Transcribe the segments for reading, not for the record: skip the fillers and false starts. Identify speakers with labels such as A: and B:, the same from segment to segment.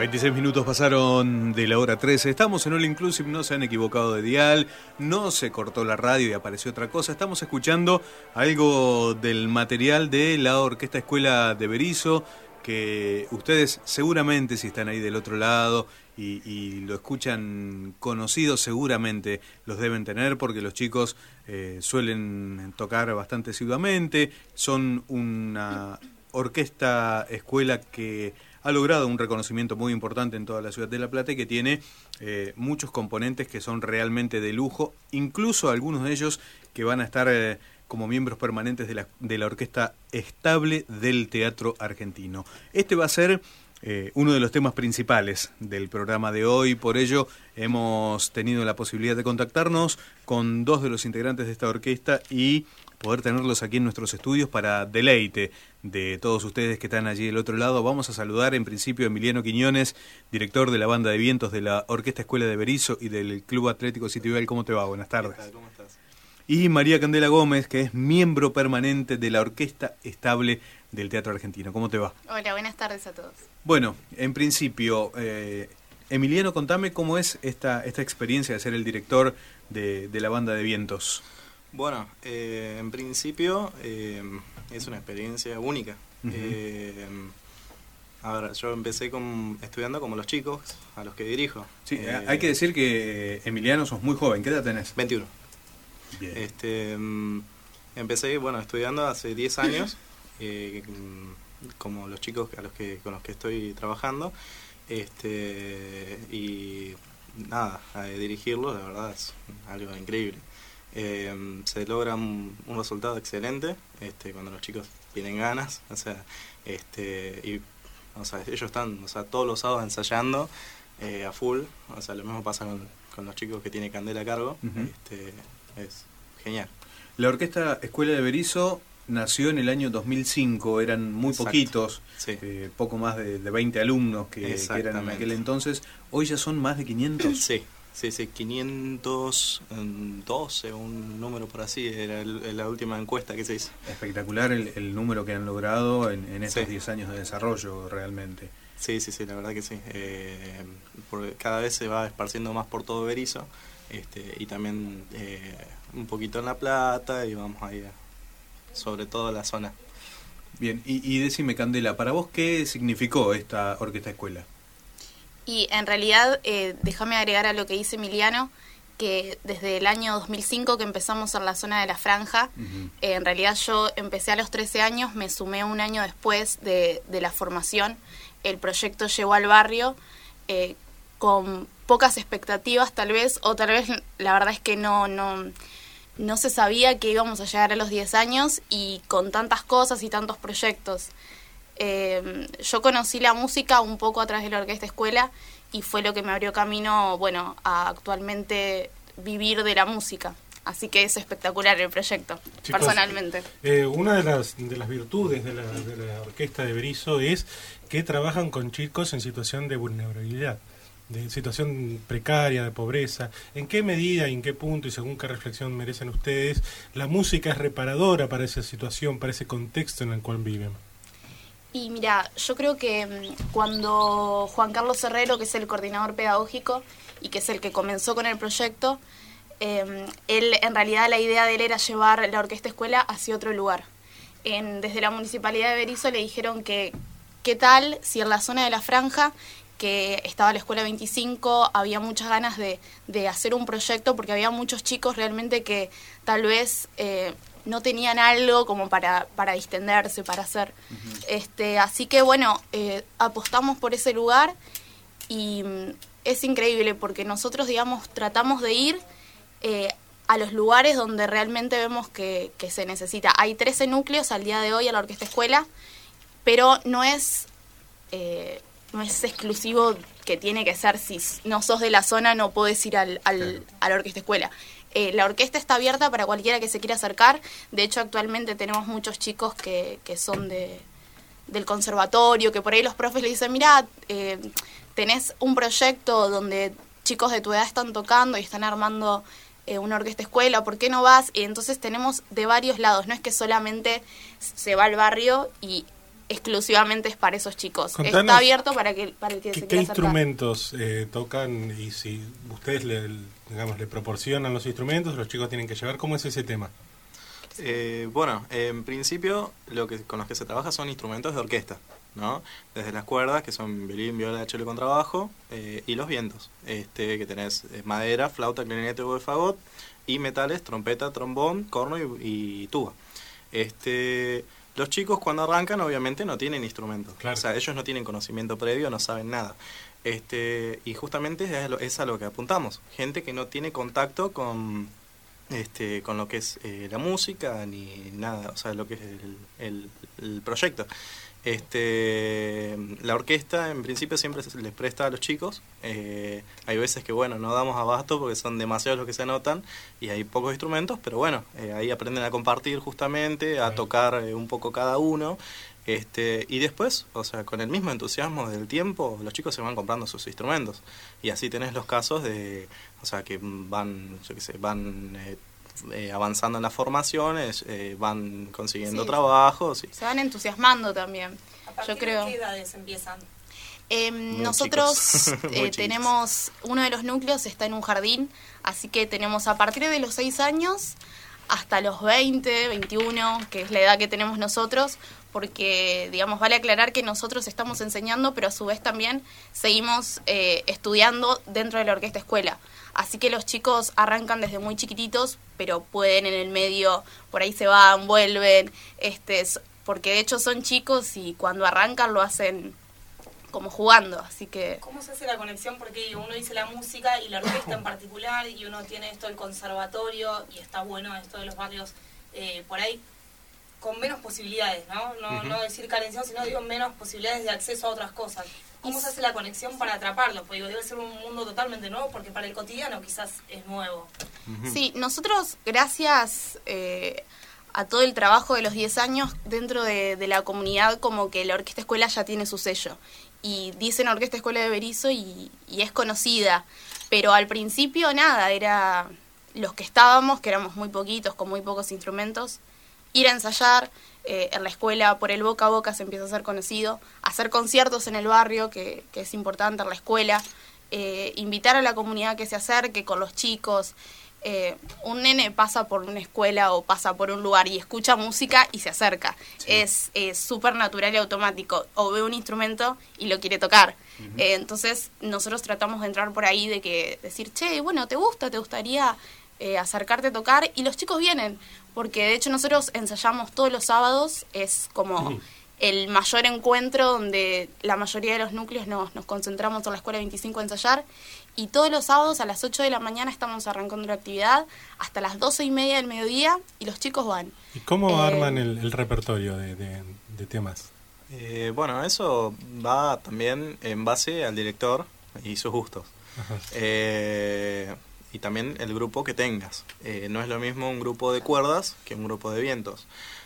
A: 26 minutos pasaron de la hora 13. Estamos en All Inclusive, no se han equivocado de dial, no se cortó la radio y apareció otra cosa. Estamos escuchando algo del material de la Orquesta Escuela de Berisso, que ustedes seguramente, si están ahí del otro lado y lo escuchan conocido, seguramente los deben tener, porque los chicos suelen tocar bastante asiduamente. Son una orquesta escuela que ha logrado un reconocimiento muy importante en toda la ciudad de La Plata y que tiene muchos componentes que son realmente de lujo, incluso algunos de ellos que van a estar como miembros permanentes de la Orquesta Estable del Teatro Argentino. Este va a ser uno de los temas principales del programa de hoy, por ello hemos tenido la posibilidad de contactarnos con dos de los integrantes de esta orquesta y poder tenerlos aquí en nuestros estudios para deleite de todos ustedes que están allí del otro lado. Vamos a saludar en principio a Emiliano Quiñones, director de la Banda de Vientos de la Orquesta Escuela de Berisso y del Club Atlético Citibel. ¿Cómo te va? Buenas tardes.
B: ¿Qué tal? ¿Cómo estás?
A: Y María Candela Gómez, que es miembro permanente de la Orquesta Estable del Teatro Argentino. ¿Cómo te va?
C: Hola, buenas tardes a todos.
A: Bueno, en principio, Emiliano, contame cómo es esta experiencia de ser el director de la Banda de Vientos.
B: Bueno, en principio es una experiencia única.
A: Uh-huh.
B: A ver, yo empecé estudiando como los chicos a los que dirijo.
A: Sí, hay que decir que, Emiliano, sos muy joven. ¿Qué edad tenés?
B: 21.
A: Bien.
B: Empecé, estudiando hace 10 años, como los chicos con los que estoy trabajando, y nada, dirigirlos, la verdad es algo increíble. Se logra un resultado excelente cuando los chicos tienen ganas, ellos están todos los sábados ensayando a full, lo mismo pasa con los chicos que tiene Candela a cargo. Uh-huh. Es genial.
A: La Orquesta Escuela de Berisso nació en el año 2005, eran muy
B: Exacto.
A: poquitos,
B: sí.
A: Poco más de 20 alumnos que eran en aquel entonces. Hoy ya son más de 500.
B: Sí, 512, un número por así, era la última encuesta que se hizo.
A: Espectacular el número que han logrado en estos 10 años de desarrollo, realmente.
B: Sí, la verdad que sí. Porque cada vez se va esparciendo más por todo Berisso, y también un poquito en La Plata, y vamos ahí sobre todo la zona.
A: Bien, y decime, Candela, ¿para vos qué significó esta orquesta escuela?
C: Y en realidad, déjame agregar a lo que dice Emiliano, que desde el año 2005 que empezamos en la zona de la Franja, uh-huh. En realidad yo empecé a los 13 años, me sumé un año después de la formación. El proyecto llegó al barrio con pocas expectativas tal vez, o tal vez la verdad es que no se sabía que íbamos a llegar a los 10 años y con tantas cosas y tantos proyectos. Yo conocí la música un poco a través de la Orquesta Escuela y fue lo que me abrió camino, a actualmente vivir de la música. Así que es espectacular el proyecto, chicos, personalmente.
D: Una de las virtudes de la Orquesta de Berisso es que trabajan con chicos en situación de vulnerabilidad, de situación precaria, de pobreza. ¿En qué medida y en qué punto y según qué reflexión merecen ustedes la música es reparadora para esa situación, para ese contexto en el cual viven?
C: Y mira, yo creo que cuando Juan Carlos Herrero, que es el coordinador pedagógico y que es el que comenzó con el proyecto, él, en realidad la idea de él era llevar la Orquesta Escuela hacia otro lugar. Desde la Municipalidad de Berisso le dijeron que qué tal si en la zona de la Franja, que estaba la Escuela 25, había muchas ganas de hacer un proyecto, porque había muchos chicos realmente que tal vez no tenían algo como para distenderse, para hacer. Uh-huh. Así que apostamos por ese lugar y es increíble porque nosotros, tratamos de ir a los lugares donde realmente vemos que se necesita. Hay 13 núcleos al día de hoy a la Orquesta Escuela, pero no es exclusivo que tiene que ser, si no sos de la zona no podés ir a la Orquesta Escuela. La orquesta está abierta para cualquiera que se quiera acercar. De hecho, actualmente tenemos muchos chicos que son del conservatorio, que por ahí los profes le dicen, mirá, tenés un proyecto donde chicos de tu edad están tocando y están armando una orquesta escuela, ¿por qué no vas? Y entonces tenemos de varios lados, no es que solamente se va al barrio y exclusivamente es para esos chicos.
D: Contanos,
C: está abierto para el que se
D: ¿Qué
C: quiera acercar.
D: instrumentos tocan y si ustedes le proporcionan los instrumentos, los chicos tienen que llevar? ¿Cómo es ese tema?
B: Bueno, en principio con los que se trabaja son instrumentos de orquesta, ¿no? Desde las cuerdas, que son violín, viola, cello, contrabajo, y los vientos, que tenés madera, flauta, clarinete, oboe, fagot, y metales, trompeta, trombón, corno y tuba. Los chicos cuando arrancan obviamente no tienen instrumentos,
D: claro.
B: O sea, ellos no tienen conocimiento previo, no saben nada. Y justamente es a lo que apuntamos, gente que no tiene contacto con lo que es la música ni nada, o sea, lo que es el proyecto. La orquesta en principio siempre se les presta a los chicos. Hay veces que bueno, no damos abasto porque son demasiados los que se anotan y hay pocos instrumentos, pero bueno, ahí aprenden a compartir justamente, a tocar un poco cada uno. Y después, o sea, con el mismo entusiasmo del tiempo, los chicos se van comprando sus instrumentos. Y así tenés los casos de, o sea, que van, yo qué sé, van avanzando en las formaciones, van consiguiendo trabajos.
C: Se van entusiasmando también.
E: ¿A partir
C: yo creo.
E: de qué edades empiezan?
C: Nosotros tenemos, uno de los núcleos está en un jardín, así que tenemos a partir de los 6 años hasta los 20, 21, que es la edad que tenemos nosotros, porque, digamos, vale aclarar que nosotros estamos enseñando, pero a su vez también seguimos estudiando dentro de la orquesta escuela. Así que los chicos arrancan desde muy chiquititos, pero pueden en el medio, por ahí se van, vuelven, porque de hecho son chicos y cuando arrancan lo hacen como jugando, así que...
E: ¿Cómo se hace la conexión? Porque uno dice la música y la orquesta en particular, y uno tiene esto del conservatorio, y está bueno esto de los barrios por ahí con menos posibilidades, ¿no? No decir carencia, sino digo menos posibilidades de acceso a otras cosas. ¿Cómo se hace la conexión para atraparlo? Porque debe ser un mundo totalmente nuevo, porque para el cotidiano quizás es nuevo.
C: Sí, nosotros, gracias a todo el trabajo de los 10 años dentro de la comunidad, como que la Orquesta Escuela ya tiene su sello. Y dicen Orquesta Escuela de Berisso y es conocida. Pero al principio nada, era los que estábamos, que éramos muy poquitos, con muy pocos instrumentos, ir a ensayar. En la escuela, por el boca a boca se empieza a ser conocido, hacer conciertos en el barrio, que es importante en la escuela, invitar a la comunidad que se acerque con los chicos. Un nene pasa por una escuela o pasa por un lugar y escucha música y se acerca. Sí. Es súper natural y automático. O ve un instrumento y lo quiere tocar. Entonces nosotros tratamos de entrar por ahí, de decir, che, bueno, ¿te gustaría acercarte a tocar? Y los chicos vienen, porque de hecho nosotros ensayamos todos los sábados, es como el mayor encuentro donde la mayoría de los núcleos nos concentramos en la Escuela 25 a ensayar, y todos los sábados a las 8 de la mañana estamos arrancando la actividad hasta las 12:30 del mediodía y los chicos van.
D: ¿Y cómo arman el repertorio de temas?
B: Bueno, eso va también en base al director y sus gustos. Y también el grupo que tengas. No es lo mismo un grupo de cuerdas que un grupo de vientos.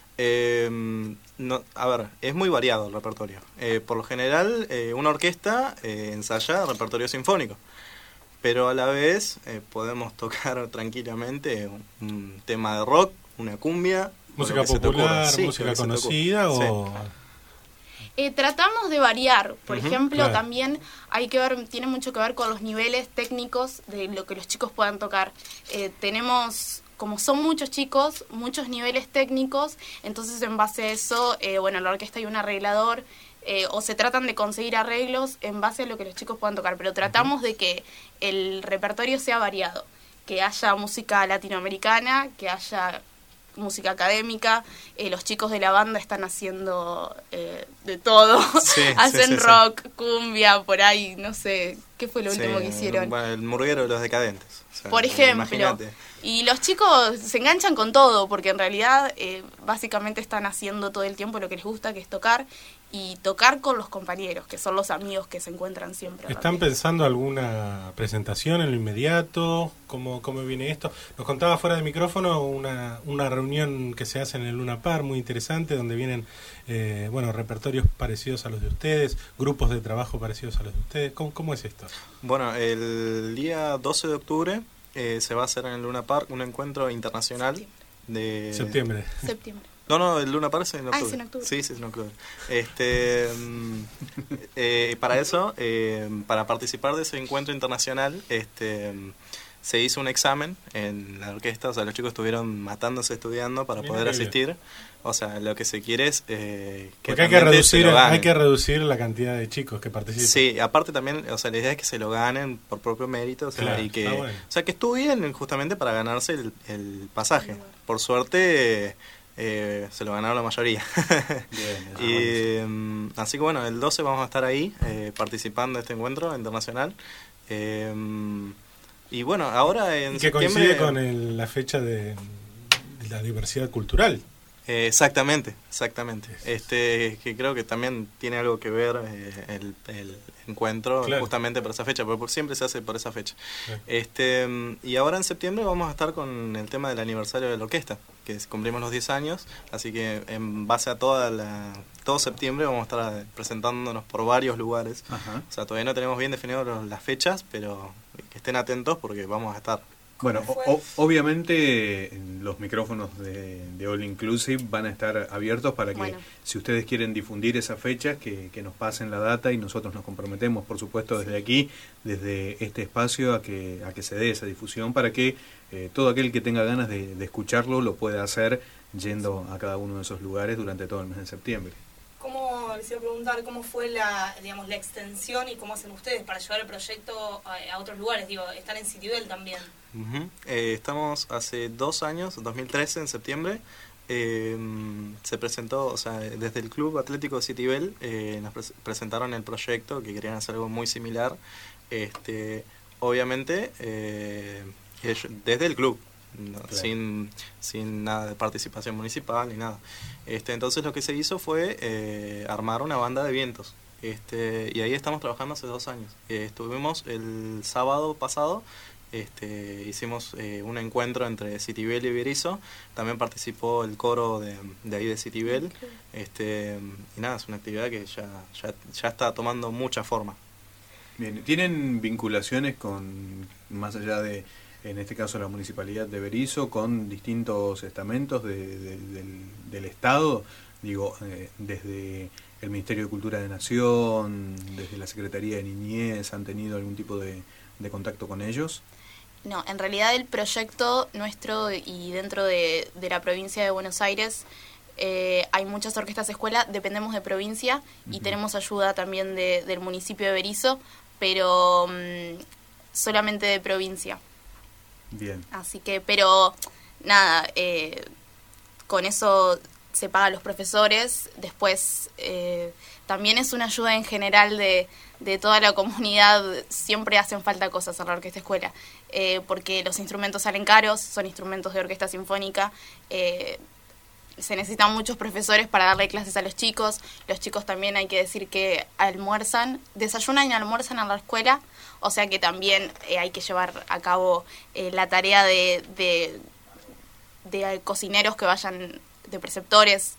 B: A ver, es muy variado el repertorio. Por lo general, una orquesta ensaya repertorio sinfónico, pero a la vez podemos tocar tranquilamente un tema de rock, una cumbia,
D: música popular, sí, música conocida o...
C: Tratamos de variar, por ejemplo,
D: claro.
C: También hay que ver, tiene mucho que ver con los niveles técnicos de lo que los chicos puedan tocar. Tenemos, como son muchos chicos, muchos niveles técnicos, entonces en base a eso, bueno, en la orquesta hay un arreglador, o se tratan de conseguir arreglos en base a lo que los chicos puedan tocar, pero tratamos de que el repertorio sea variado, que haya música latinoamericana, que haya música académica, los chicos de la banda están haciendo de todo, hacen rock, cumbia, por ahí, no sé, ¿qué fue lo último que hicieron?
B: El murguero de los decadentes. O sea,
C: por ejemplo,
B: imagínate.
C: Y los chicos se enganchan con todo, porque en realidad básicamente están haciendo todo el tiempo lo que les gusta, que es tocar, y tocar con los compañeros, que son los amigos que se encuentran siempre.
D: ¿Están pensando alguna presentación en lo inmediato? ¿Cómo viene esto? Nos contaba fuera de micrófono una reunión que se hace en el Luna Park, muy interesante, donde vienen repertorios parecidos a los de ustedes, grupos de trabajo parecidos a los de ustedes. ¿Cómo es esto?
B: Bueno, el día 12 de octubre se va a hacer en el Luna Park un encuentro internacional de...
D: Septiembre.
B: No, el Luna Park es en octubre.
C: es en octubre.
B: Sí, es en octubre. Para eso, para participar de ese encuentro internacional, se hizo un examen en la orquesta, o sea, los chicos estuvieron matándose estudiando para poder asistir. O sea, lo que se quiere es que
D: porque hay que reducir la cantidad de chicos que participan.
B: Sí, aparte también, o sea, la idea es que se lo ganen por propio mérito, o sea,
D: claro,
B: y que,
D: bueno.
B: o sea, que estudien justamente para ganarse el pasaje. Por suerte se lo ganaron la mayoría.
A: Bien,
B: así que bueno, el 12 vamos a estar ahí participando de este encuentro internacional. Y bueno, ahora en
D: que
B: septiembre...
D: coincide con la fecha de la diversidad cultural.
B: Exactamente. Que creo que también tiene algo que ver el encuentro, claro, justamente por esa fecha, porque siempre se hace por esa fecha. Claro. Y ahora en septiembre vamos a estar con el tema del aniversario de la orquesta, que cumplimos los 10 años, así que en base a todo septiembre vamos a estar presentándonos por varios lugares. Ajá. O sea, todavía no tenemos bien definidas las fechas, pero que estén atentos porque vamos a estar.
A: Bueno, obviamente los micrófonos de All Inclusive van a estar abiertos para que, si ustedes quieren difundir esas fechas, que nos pasen la data y nosotros nos comprometemos, por supuesto, desde aquí, desde este espacio, a que se dé esa difusión para que todo aquel que tenga ganas de escucharlo lo pueda hacer yendo a cada uno de esos lugares durante todo el mes de septiembre.
E: Les iba a preguntar cómo fue la extensión y cómo hacen ustedes para llevar el proyecto a otros lugares. Digo, están en Citibel también.
B: Uh-huh. Estamos hace 2 años, 2013, en septiembre. Se presentó, o sea, desde el Club Atlético de Citibel nos presentaron el proyecto, que querían hacer algo muy similar. Obviamente, desde el club. No, claro. sin nada de participación municipal ni nada. Entonces lo que se hizo fue armar una banda de vientos. Y ahí estamos trabajando hace 2 años. Estuvimos el sábado pasado, hicimos un encuentro entre Citibel y Berisso. También participó el coro de ahí de Citibel. Y nada, es una actividad que ya está tomando mucha forma.
A: Bien, ¿tienen vinculaciones más allá de, en este caso, la Municipalidad de Berisso, con distintos estamentos del Estado? Digo, desde el Ministerio de Cultura de Nación, desde la Secretaría de Niñez, ¿han tenido algún tipo de contacto con ellos?
C: No, en realidad el proyecto nuestro y dentro de la provincia de Buenos Aires hay muchas orquestas escuela, dependemos de provincia y tenemos ayuda también del municipio de Berisso, pero solamente de provincia.
A: Bien.
C: Así que, pero nada, con eso se pagan los profesores. Después también es una ayuda en general de toda la comunidad. Siempre hacen falta cosas en la orquesta escuela, porque los instrumentos salen caros, son instrumentos de orquesta sinfónica. Se necesitan muchos profesores para darle clases a los chicos. Los chicos también hay que decir que desayunan y almuerzan en la escuela, o sea que también hay que llevar a cabo la tarea de cocineros que vayan, de preceptores,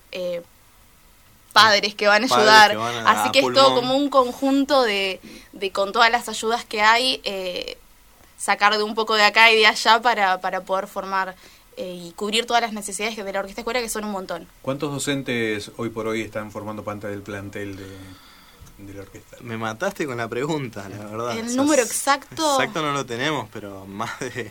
C: padres que van a ayudar. Así que es todo como un conjunto de con todas las ayudas que hay, sacar de un poco de acá y de allá para poder formar y cubrir todas las necesidades de la orquesta escuela, que son un montón.
A: ¿Cuántos docentes hoy por hoy están formando parte del plantel de la orquesta?
B: Me mataste con la pregunta, la verdad.
C: El número exacto
B: no lo tenemos, pero más de...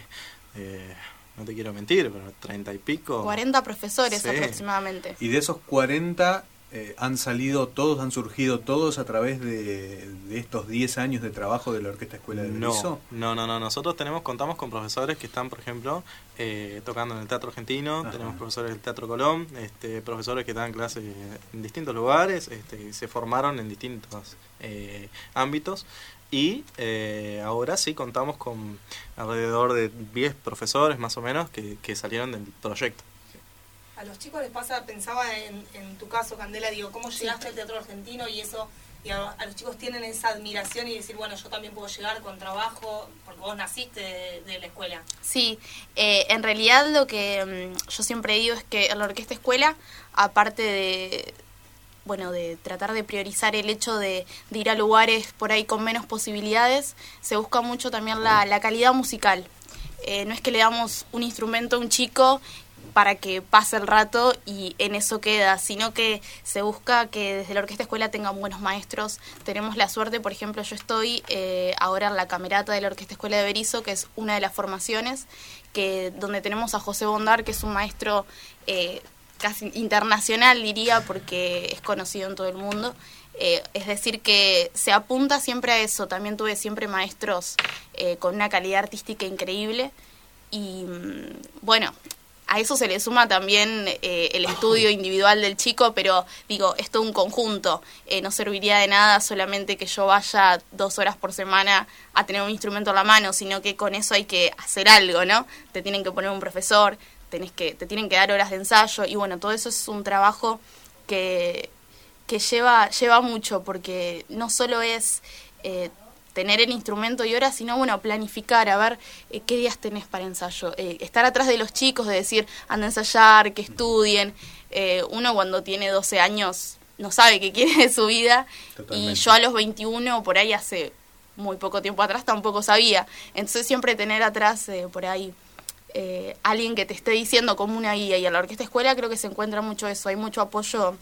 B: no te quiero mentir, pero 30 y pico.
C: 40 profesores, sí, aproximadamente.
A: Y de esos 40... han surgido todos a través de estos 10 años de trabajo de la Orquesta Escuela de Berisso.
B: No. Nosotros contamos con profesores que están, por ejemplo, tocando en el Teatro Argentino. Ajá. Tenemos profesores del Teatro Colón, profesores que dan clases en distintos lugares, se formaron en distintos ámbitos. Y ahora sí contamos con alrededor de 10 profesores más o menos que salieron del proyecto.
E: A los chicos les pasa, pensaba en tu caso, Candela, digo, ¿cómo llegaste al Teatro Argentino? Y eso, digo, a los chicos tienen esa admiración y decir, bueno, yo también puedo llegar con trabajo, porque vos naciste de la escuela. Sí,
C: en realidad lo que yo siempre digo es que en la orquesta escuela, aparte de tratar de priorizar el hecho de ir a lugares por ahí con menos posibilidades, se busca mucho también la calidad musical. No es que le damos un instrumento a un chico para que pase el rato y en eso queda, sino que se busca que desde la Orquesta Escuela tengan buenos maestros. Tenemos la suerte, por ejemplo, yo estoy ahora en la camerata de la Orquesta Escuela de Berisso, que es una de las formaciones, donde tenemos a José Bondar, que es un maestro casi internacional, diría, porque es conocido en todo el mundo. Es decir, que se apunta siempre a eso. También tuve siempre maestros con una calidad artística increíble. Y bueno, a eso se le suma también el estudio individual del chico, pero digo, es todo un conjunto. No serviría de nada solamente que yo vaya 2 horas por semana a tener un instrumento en la mano, sino que con eso hay que hacer algo, ¿no? Te tienen que poner un profesor, te tienen que dar horas de ensayo, y bueno, todo eso es un trabajo que lleva mucho, porque no solo es tener el instrumento y horas, sino bueno, planificar, a ver qué días tenés para ensayo, estar atrás de los chicos, de decir, anda a ensayar, que estudien. Uno cuando tiene 12 años no sabe qué quiere de su vida. Totalmente. Y yo a los 21, por ahí hace muy poco tiempo atrás, tampoco sabía. Entonces siempre tener atrás por ahí alguien que te esté diciendo como una guía, y a la Orquesta Escuela creo que se encuentra mucho eso, hay mucho apoyo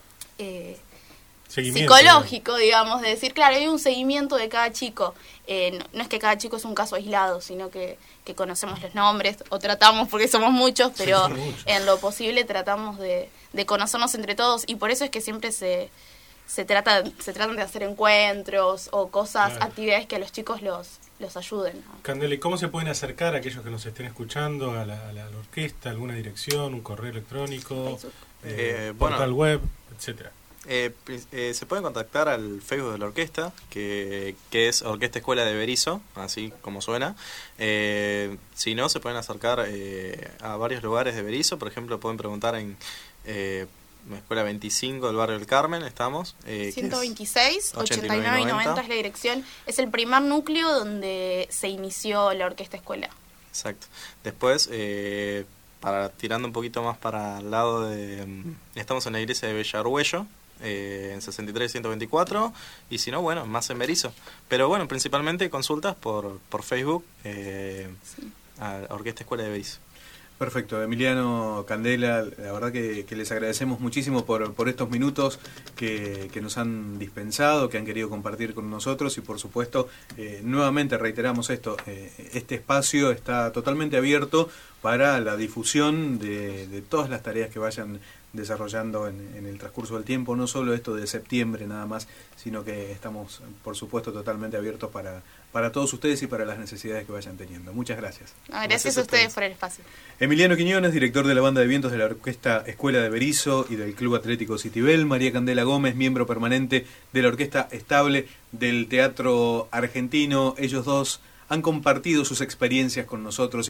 C: psicológico, digamos, de decir, claro, hay un seguimiento de cada chico. No es que cada chico es un caso aislado, sino que conocemos los nombres, o tratamos, porque somos muchos, pero en lo posible tratamos de conocernos entre todos, y por eso es que siempre se tratan de hacer encuentros o cosas, claro, actividades que a los chicos los ayuden, ¿no?
D: Candela, ¿y cómo se pueden acercar a aquellos que nos estén escuchando a la orquesta? ¿Alguna dirección, un correo electrónico, portal web, etcétera?
B: Se pueden contactar al Facebook de la orquesta, que es Orquesta Escuela de Berisso, así como suena. Si no, se pueden acercar a varios lugares de Berisso. Por ejemplo, pueden preguntar en Escuela 25 del barrio del Carmen, estamos.
C: 126, 89 y 90 es la dirección. Es el primer núcleo donde se inició la Orquesta Escuela.
B: Exacto. Después, tirando un poquito más para el lado de... estamos en la iglesia de Bellargüello, en 63 y 124, y si no, bueno, más en Berisso. Pero bueno, principalmente consultas por Facebook a Orquesta Escuela de Berisso.
A: Perfecto, Emiliano, Candela, la verdad que les agradecemos muchísimo por estos minutos que nos han dispensado, que han querido compartir con nosotros, y por supuesto, nuevamente reiteramos esto, este espacio está totalmente abierto para la difusión de todas las tareas que vayan desarrollando en el transcurso del tiempo, no solo esto de septiembre nada más, sino que estamos, por supuesto, totalmente abiertos para todos ustedes y para las necesidades que vayan teniendo. Muchas gracias.
C: Gracias a ustedes por el espacio.
A: Emiliano Quiñones, director de la Banda de Vientos de la Orquesta Escuela de Berisso y del Club Atlético Citibel. María Candela Gómez, miembro permanente de la Orquesta Estable del Teatro Argentino. Ellos dos han compartido sus experiencias con nosotros.